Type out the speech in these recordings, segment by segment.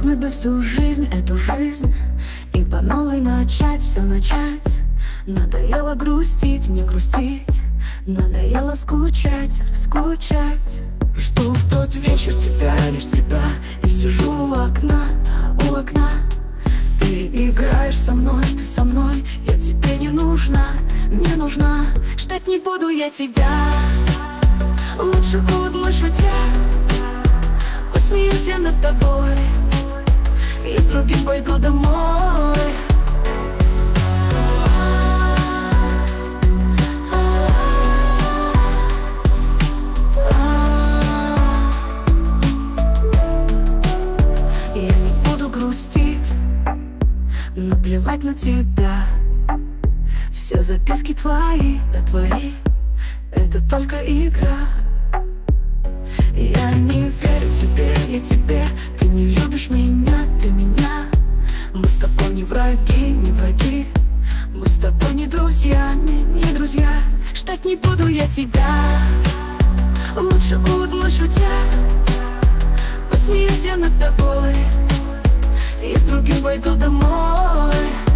вернуть бы всю жизнь, эту жизнь, и по новой начать, все начать. Надоело грустить, мне грустить, надоело скучать, скучать. Жду в тот вечер тебя, лишь тебя, и сижу у окна, у окна. Ты играешь со мной, ты со мной, я тебе не нужна, не нужна. Ждать не буду я тебя, лучше буду шутя. Посмеюсь я над тобой, и с другим пойду домой. Я не буду грустить, наплевать на тебя. Все записки твои, да твои, это только игра. Я не верю тебе, я тебе, ты не любишь меня, ты меня. Мы с тобой не враги, не враги, мы с тобой не друзья, не друзья. Ждать не буду я тебя, лучше буду шутя. Посмеюсь я над тобой, и с другим пойду домой.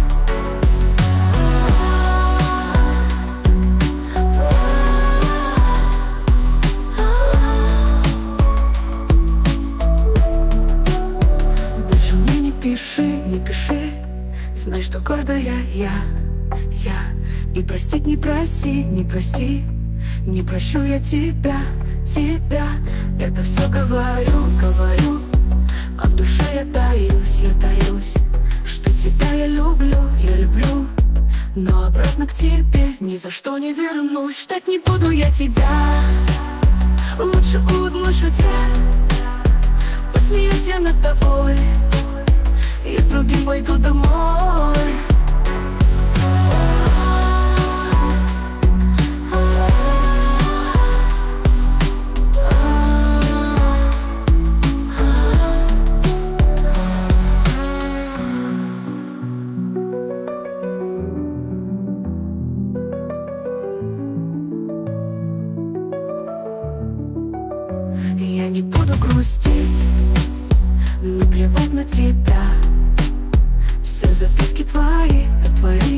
Больше мне не пиши, не пиши, знай, что гордая я. И простить не проси, не проси, не прощу я тебя, тебя. Это все говорю, говорю, а в душе я таюсь, что тебя я люблю, но обратно к тебе ни за что не вернусь. Ждать не буду я тебя, лучше буду шутя. Посмеюсь я над тобой, и с другим пойду домой. Я не буду грустить, наплевать на тебя. Все записки твои, да твои,